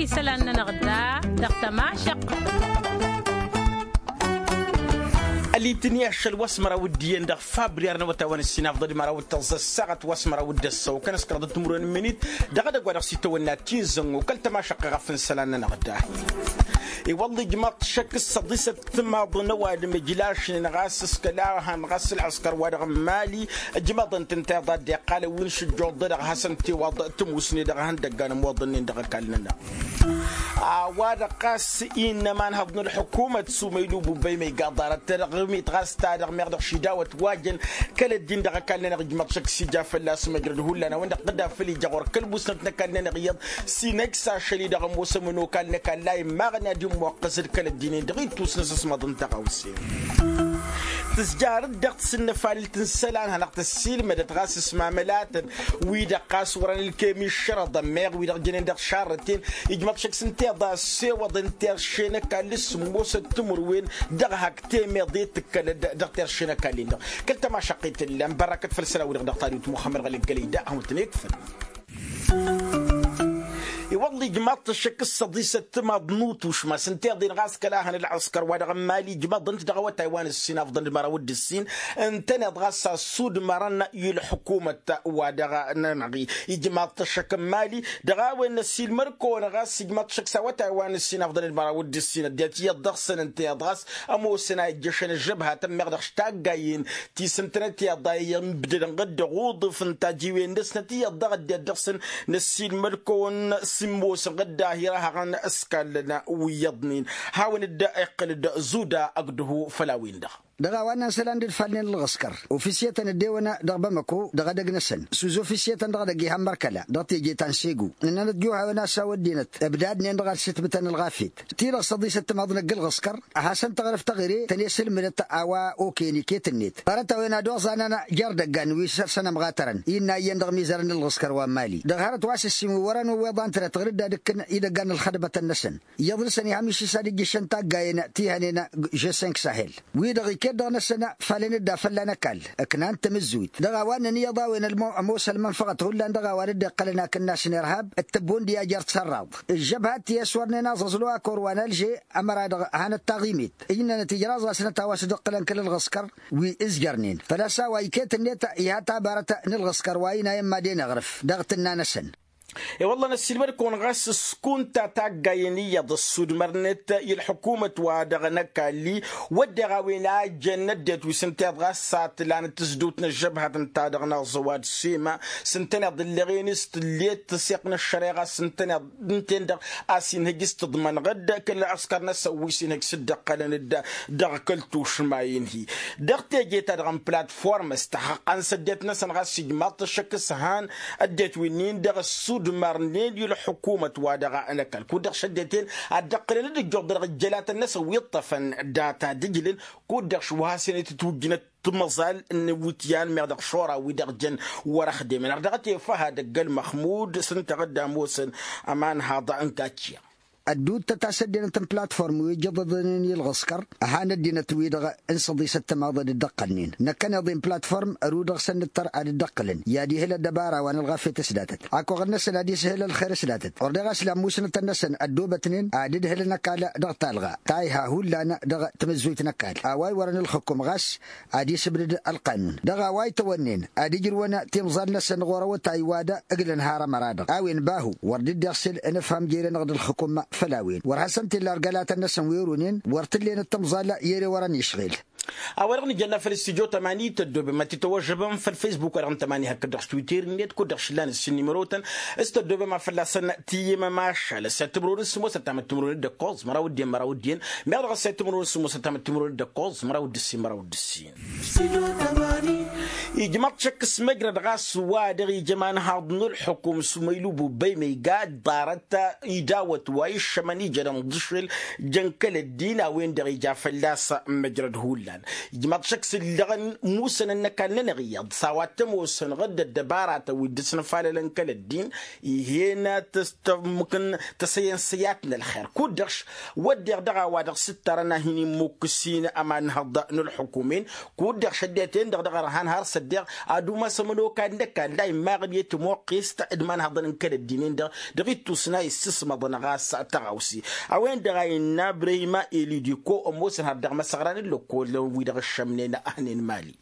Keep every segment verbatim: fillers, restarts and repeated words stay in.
دي سلان نغدا دغتا معشق اللي تنياش الوسمرة وديان دغ فابريار نوتا السناف ضد مرا وتلز الساعة وسمرة ود السو كان سكر ضد تمرون منيت دغ دغ ورا سيتو ناتيزن وكلت ما شق غفن سلان نغدا اي والله جماعة شك الصديسة ثم ظنوا المجلاش نغاس كلاها نغاس العسكر ورغ مالي جماعة انت ضد قال وينش جود دغ حسن تي وضع تموسني دغ هندق انا موظنين دغ كلنا وهذا قاس إنما نهضن الحكومة سوميلو بوبي مي قادرة ترغمي تغاس تارغ ميغدغ شداوة واجن كل الدين دغا كان نرجم شك سجا فلا سمجرد هولانا وند قدا فلي جغور كل بوسنتنا كان نغيض سينك ساشلي دغ موسمنو كان كان لاي ماغنا دي موقصر كل الدين دغي توسنس اسما ضن تقاوسي تسجار الدقت سن فالت السلان هنقت السيل مدى تغاس اسمع ملات ويدا قاس وران الكيمي الشرط ميغ ويدا جنين دغ شارتين يجمع شك سنتي ضا سيوا ضنتير شينا كالس موسى تمروين دغ هاك تيمي ضيت كال دغ تير شينا كالين كلتا ما شقيت اللام بركة فلسلا ودغ دغ طاريت محمد غالي قليدا هم تنيكفل والله جماعة الشك الصديسة تما ضنوت وش ما سنتي دين غاس كلاهن العسكر وادغ مالي جماعة ضنت دغوا تايوان السين افضل مرا ود السين انتنا دغاس السود مرنا الحكومة وادغ نمغي جماعة الشك مالي دغا وين السين مركو غاس جماعة الشك سوا تايوان السين افضل مرا ود السين ديتي الضغسن انت دغاس امو سنا جشن الجبهة تم يغدغ شتاقاين تي سنتنا تي ضاي بدل نقد غوضف انت جيوين دسنتي الضغط دي الضغسن نسين مركو سموس غدا هيرها غن اسكالنا ويضنين هاون الدقيق الد زودا اقده فلاوين ده دغا وانا سلاند الفالين الغسكر اوفيسيتن الديونا دغبا مكو دغا دغنسن سوز اوفيسيتن دغا دغي همركلا دغتي جيتان سيغو اننا دجوها وانا ساودينت ابداد نين دغا ستبتن الغافيت تيرا صديسه تماضن الغسكر حسن تغرف تغري تنيسل من اوا اوكيني كيتنيت قرات وانا دوز انا جار دغان ويس سنه مغاترن ينا يندغ ميزرن الغسكر ومالي دغارت واس السيمو ورن ويضان ترد دكن يدغان الخدبه النسن يضرسني عميش صادق شنتا غاينا تيهنينا جي خمسة ساحل ويدغي كده نسنا فلن الدا فلنا كال اكنان تمزويت دغا وانا نيضا وين الموسى المنفقه ولا دغا وارد قلنا كنا ارهاب التبون دي اجر تسراب الجبهات يسورنا نازلوا كوروانا الجي امر دغا هان التغيميت ان نتيجه راس سنه تواسد قلن كل الغسكر وازجرنين فلا سوا يكيت النت يا تابرت نلغسكر واينا يما دينا غرف دغتنا نسن اي والله نسيل كون غاس سكون تاع غاينيه ضد السود مرنت الحكومه وادغنك اللي ودغا وينا جندت وسنتي غاس سات لان تزدوتنا الجبهه نتاع دغنا زواد سيما سنتنا ضلغينست اللي تسيقنا الشريعه سنتنا نتندر اسين هجست ضمن غد كل عسكرنا سوي سين هجسد قلن دغ كلتو شماين هي دغتي جيت دغن بلاتفورم استحق ان سدتنا سنغاس جماط الشك سهان اديت وينين دغ السود مرنين الحكومة وادغا أنا كل كودر شدتين الدقل اللي جود رجالات الناس ويطفن داتا دجلن كودر شوها سنة توجنا تمزال النوتيان مردق شورا ويدرجن ورخدي من أردغتي فهد قل محمود سنت غدا موسن أمان هذا أنكاتشيا الدود تتسدين تم بلاتفورم ويجضدني الغسكر هانا دينا تويدغ انصدي ست ماضي الدقلنين نكن يضين بلاتفورم ارودغ سن التر على الدقلن يا دي هلا الدبارة وانا الغافية تسداتت اكو غنس دي سهل الخير سداتت وردغ سلام موسن التنسن الدوبة تنين عدد هلا نكال دغ تالغا تايها هو لانا دغ تمزويت نكال اواي ورن الحكم غاس عدي سبرد القانون دغ اواي تونين عدي جروانا تمزال نسن غورا وتايوادا اقل نهار مرادغ اوين باهو وردد يغسل نفهم جيري نغد الحكومة فلاوين ورحسنت اللي رجالات الناس ويرونين ورتلين التمظال يري وراني يشغل أورغني جلنا في الاستديو تمانية تدوب ما تتوجبهم في الفيسبوك ورغم تمانية هكذا تويتر نيت كودر شلان السني مروتن استدوب ما في السنة تيما ماش على ستمرون السمو ستام تمرون الدكوز مراودين مراودين ما رغم ستمرون السمو ستام تمرون الدكوز مراود السين مراود السين يجمع شك سمجر غاس وادغي جمان هاضن الحكوم سميلو بوبي ميقاد دارتا يداوت وايش شماني جرم ضشل جنكل الدين وين دغي جافلاس مجرد هولا لان جمع شخص اللغن موسى نكال نغيض سوات موسى غد الدبارة ودسنا فعلا كل الدين هنا تست ممكن تسين سياتنا الخير كودش ودي دغا وادغ سترنا هني مكسين امان هضا الحكومين كودش شديتين دغ رهان هار صدق ادو ما سملو كان كان لا ما غبيت موقيس ادمان هضا كل الدينين دغ دغيتو سنا يسسم ضنغاس تغاوسي اوين دغا نابريما الي ديكو موسى هدغ مسغران اللوكو لو ويدغ الشمنين اهنين مالي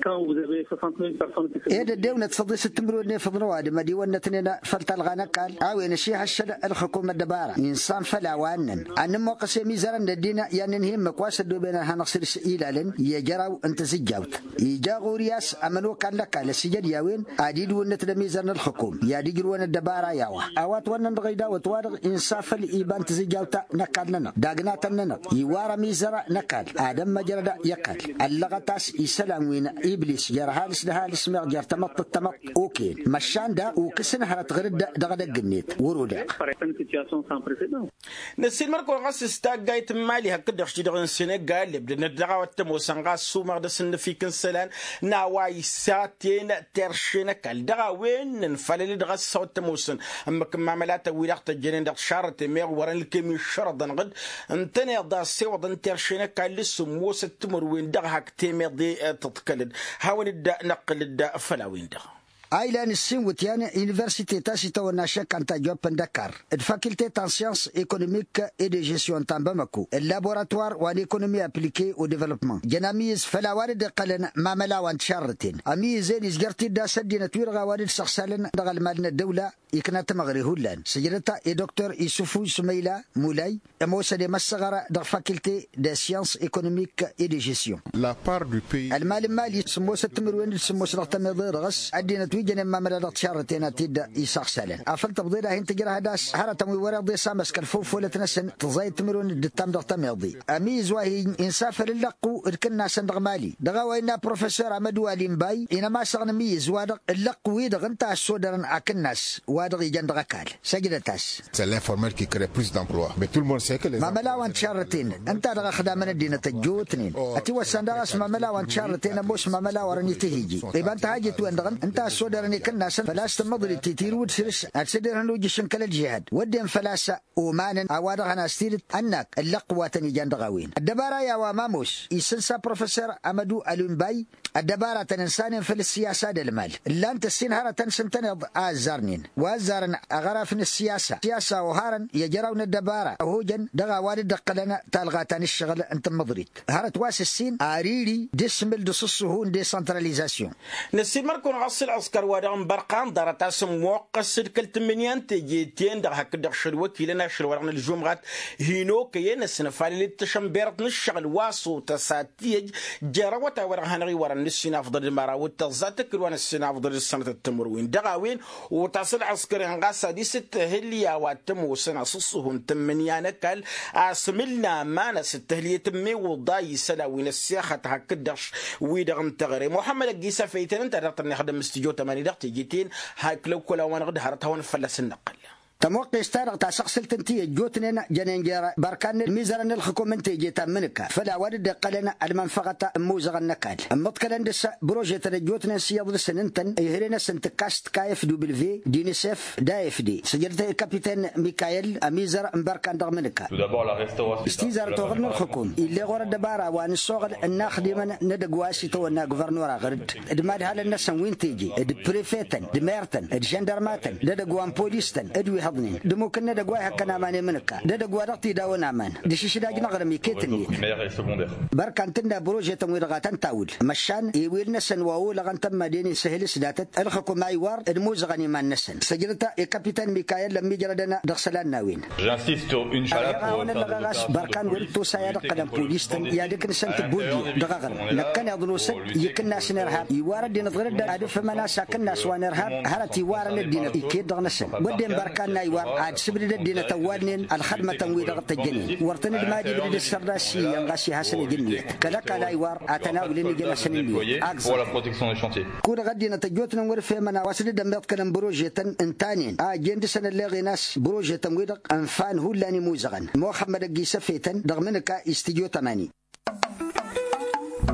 إيه الدولة تصدي ستمرون في ضرواد ما ديونا تنين فلتلغانا قال عاوين الشيخ الشد الحكومة الدبارة إنسان فلا وانن أن موقس ميزان الدين يعني نهم مقواس بينها نصير إيلالن يجراو انت سجاوت يجاغو رياس أمنو كان لك على السجد ياوين عديد ونتنا ميزان الحكوم ياديجرون الدبارة ياوا أوات ونن غيدا وتوارغ إنصاف الإيبان تسجاوتا نكال لنا داغناتا لنا يوارا ميزارا نكال آدم مجرد يكال اللغتاس إسلام وين إبليس جرى هالس ده هالس ما جرى تمط التمط أوكي مشان ده وكسن هرت غرد دغدا جنيت ورودا نسيل مركو غاس استاجايت مالي هكذا خشي دغن السنغال اللي بدنا دغا وتموسن غاس سومر ده سن في كنسلان ناواي ساتين ترشينا كال دغا وين نفلل دغا صوت تموسن اما كما ملاته ويلقت الجنين دغ شارت ميغ ورن الكيمي شرط غد انتني دا سيوض ترشينا كال لسموس تمر وين دغ هك تيمي دي تتكلد هاون الداء نقل الداء فلاوين ده ايلان السين وتيان يونيفرسيتي تاسيتا وناشك انت جوب دكار الفاكولتي تان سيانس ايكونوميك اي دي جيستيون تان باماكو اللابوراتوار وان ايكونومي ابليكي او ديفلوبمون جناميز فلاوارد قلن ما ملاوان شارتين امي زين زغرتي دا سدينا تويرغا وارد شخصالن دغل مالنا الدوله يكنا تمغري هولان سجلتا اي دكتور يوسفو سميلا مولاي موسى دي مسغره د فاكولتي دي سيانس ايكونوميك اي دي جيستيون لا بار دو بي المال المالي سمو ستمروين سمو سرتمي غس ادينا جن ما مدد شارتين تيد يساق سالن افل تبضيله انت جرا هداس هرتم ورضي سامس كالفوف ولا تنسن تزاي تمرون الدتام دغتم يضي اميز وهي انساف اللقو ركنا صندوق مالي دغا وينا بروفيسور احمد وليم باي انما سغن ميز وادق اللقو دغ انت السودرن اكناس وادغ يجندغ كال سجلتاس c'est l'informel qui crée plus d'emplois mais tout le monde sait que les ما ملاوان شارتين انت دغ خدامنا الدين تجوتنين اتي وسندغس ما ملاوان شارتين بوس ما ملاورني تهيجي يبقى انت حاجه وين انت درني كنا سن فلاسة مضري تيرود سرس أتسدر هنو جسم كل الجهاد ودين فلاسة ومان أوادغنا استيرت أنك اللقوة تنجان دغاوين الدبارة يا وماموس يسنسا بروفيسور أمدو ألونباي الدبارة تنسان في السياسة المال لان تسين هارة تنسنتن أزارنين وأزارن أغرف السياسة سياسة وهارن يجرون الدبارة هوجن دغا والد دقلنا تلغاتان الشغل أنت مضريت هارة واس السين أريري ديسمل دصصهون دي سنتراليزاسيون نسيب مركون غصل عسكر ودغم برقان دارتا سموقس كلت منيان تجيتين دغ هك دغ شر وكيلنا شر ورغن الجمعات هينو كينا سنفالي تشمبيرت نشغل واسو تساتيج جراوتا ورغن ورن السنة أفضل المراوت تزاتك وان السنة أفضل السنة التمروين دغاوين وتصل عسكري هنغاسا دي ست هليا واتمو سنة صصهن تمنيانا كال اسملنا مانا ست هليا تمي وضاي سلاوين السياخة هك دغش ويدغم تغري محمد الجيسا فيتن انت رغتني خدم استجو تماني دغتي جيتين هاك لو كلا وان غد هرتها ونفلس النقل تموقع استارق تاع شخص التنتي جوتنا جنين جرا بركان الميزان الحكومة جيتا منك فلا ورد قالنا المنفقة موزغ النكال متكلن دس بروجي جوتنا سياض سننتن يهرنا سنت كاست كايف دوبلفي دينيسف دايف دي سجلت الكابيتان ميكايل اميزر مبركان دغ منك استيزار توغن الحكومة اللي غور الدبارة وان الشغل الناخدمن ندقواسي تونا غفرنورا غرد دماد هال الناس وين تيجي البريفيتن دميرتن الجندرماتن ندقوان بوليستن ادوي دمو كنا دغوا هكنا ماني منك دغوا دقتي داونا مان دشيش داج نغرمي كيتني بركان تندا بروجي تمويل غاتن تاول مشان يويلنا سنواو لغن تم مدينه سهل سداتت الحكومه ايوار الموز غني ما نسن سجلت الكابيتان ميكايل لم يجردنا دخسلان ناوين جانسيست اون شالا بركان ورتو ساير قدم بوليستن يا ديك نسنت بودي دغغر لكن يضلوس يكنا سنرهاب يوار دين غرد ادف منا ساكن سوانرهاب هرتي وار الدين يكيد دغنسن ودين بركان ايوار عاد سبريد الدين توانين الخدمه تمويل غط الجنين ورتن الماجي بدي السرداسي ينغشي حسن الجنيه كلك على ايوار اتناول ني سنين كون غدينا تجوتنا ورفه منا واسد دمت كلام بروجيتن انتانين ا جند سنه اللي ناس بروجي تمويل انفان هو لاني موزغن محمد الجيسفيتن دغمنك استديو ثمانية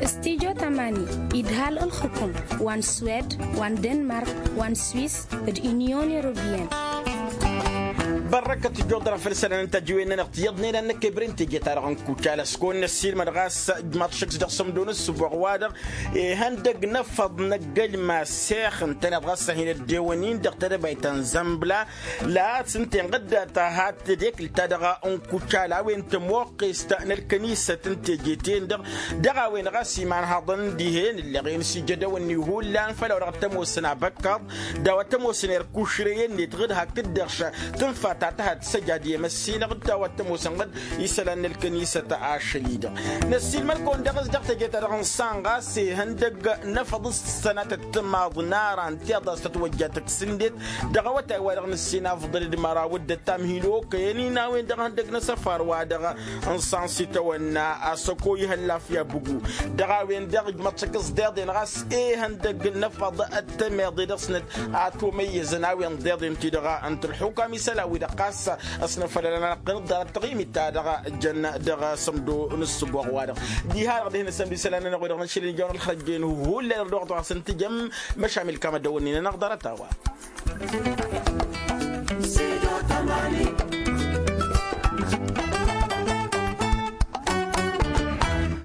استيجو تماني إدهال الحكم وان سويد وان دنمارك وان سويس بالإنيون يوروبيان بركة الجودرة في السنة أنت جوينا نقتيضني لأنك كبرين تيجي ترى عن كوتشالا سكون السيل مدغاس ما تشكس دقسم دون السبوع وادر هندق نفض نقل ما سيخ انت نبغاس هنا الديوانين دقتر بيتن زنبلا لا سنتين قد تهات ديك لتدغى عن كوتشالا وين تموقي استأن الكنيسة تنتجيتين دغ دغا وين غاسي من هضن ديهين اللي غين سجدا والنيهول لان فلو رغتمو سنة بكر دواتمو سنة كوشريين اللي تغدها كدرش تنفع تعتهد سجادية مسيلة قد واتمو سنغد يسلن الكنيسة عاشليدة نسيل مالكون دغز دغتا جيتا رغنسان غاسي هندق نفض السنة تتماض نارا انتياضا ستوجاتك سندت دغوتا ورغن السينا فضل دمارا ودى التامهيلو كياني ناوين دغ هندق نسفار وادغ انسان سيتوانا اسوكوي هلا فيا بقو دغاوين دغ متشكس ديضين غاس ايه هندق نفض التماضي دغسنت عاتو ميزن اوين ديضين تدغا انت الحكام سلاوي قاس أصنف لنا قنضة التقييم التادغة الجنة دغة صمدو نصب وغوارغ دي هذا غدينا سمدي سلانا نقول نشيل الجون الخرجين هو اللي رضوع سنتجم مشامل كما دونينا نقدر تاوا